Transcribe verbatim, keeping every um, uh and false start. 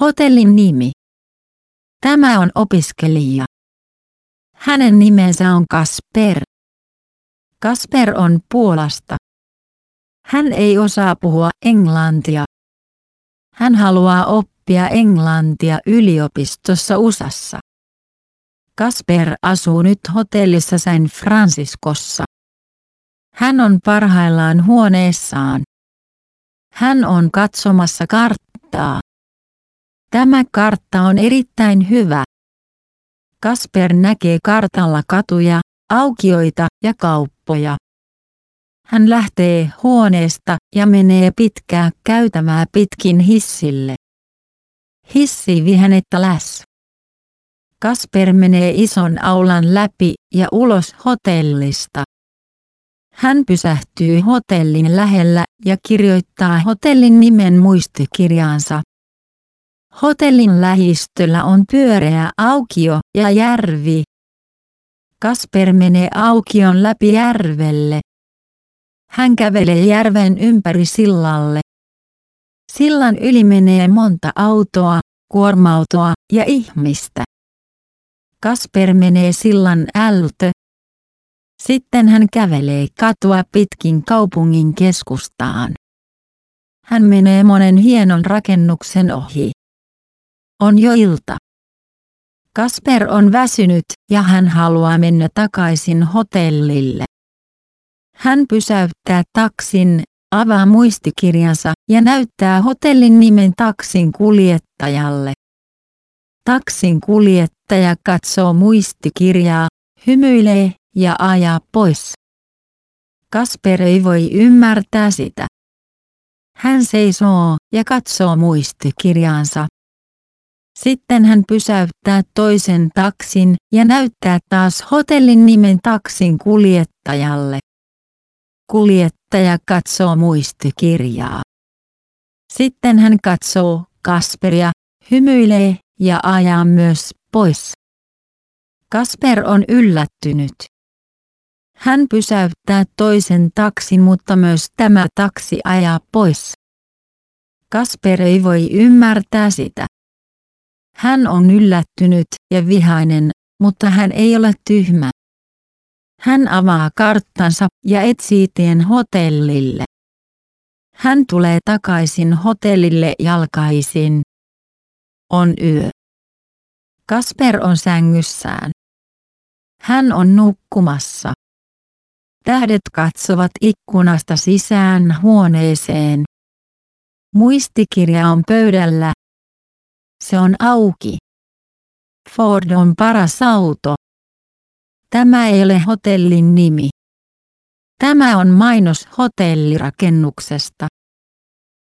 Hotellin nimi. Tämä on opiskelija. Hänen nimensä on Kasper. Kasper on Puolasta. Hän ei osaa puhua englantia. Hän haluaa oppia englantia yliopistossa U S A:ssa. Kasper asuu nyt hotellissa San Franciscossa. Hän on parhaillaan huoneessaan. Hän on katsomassa karttaa. Tämä kartta on erittäin hyvä. Kasper näkee kartalla katuja, aukioita ja kauppoja. Hän lähtee huoneesta ja menee pitkää käytävää pitkin hissille. Hissi vie hänet alas. Kasper menee ison aulan läpi ja ulos hotellista. Hän pysähtyy hotellin lähellä ja kirjoittaa hotellin nimen muistikirjaansa. Hotellin lähistöllä on pyöreä aukio ja järvi. Kasper menee aukion läpi järvelle. Hän kävelee järven ympäri sillalle. Sillan yli menee monta autoa, kuorma-autoa ja ihmistä. Kasper menee sillan ältö. Sitten hän kävelee katua pitkin kaupungin keskustaan. Hän menee monen hienon rakennuksen ohi. On jo ilta. Kasper on väsynyt ja hän haluaa mennä takaisin hotellille. Hän pysäyttää taksin, avaa muistikirjansa ja näyttää hotellin nimen taksin kuljettajalle. Taksin kuljettaja katsoo muistikirjaa, hymyilee ja ajaa pois. Kasper ei voi ymmärtää sitä. Hän seisoo ja katsoo muistikirjaansa. Sitten hän pysäyttää toisen taksin ja näyttää taas hotellin nimen taksin kuljettajalle. Kuljettaja katsoo muistikirjaa. Sitten hän katsoo Kasperia, hymyilee ja ajaa myös pois. Kasper on yllättynyt. Hän pysäyttää toisen taksin, mutta myös tämä taksi ajaa pois. Kasper ei voi ymmärtää sitä. Hän on yllättynyt ja vihainen, mutta hän ei ole tyhmä. Hän avaa karttansa ja etsii tien hotellille. Hän tulee takaisin hotellille jalkaisin. On yö. Kasper on sängyssään. Hän on nukkumassa. Tähdet katsovat ikkunasta sisään huoneeseen. Muistikirja on pöydällä. Se on auki. Ford on paras auto. Tämä ei ole hotellin nimi. Tämä on mainos hotellirakennuksesta.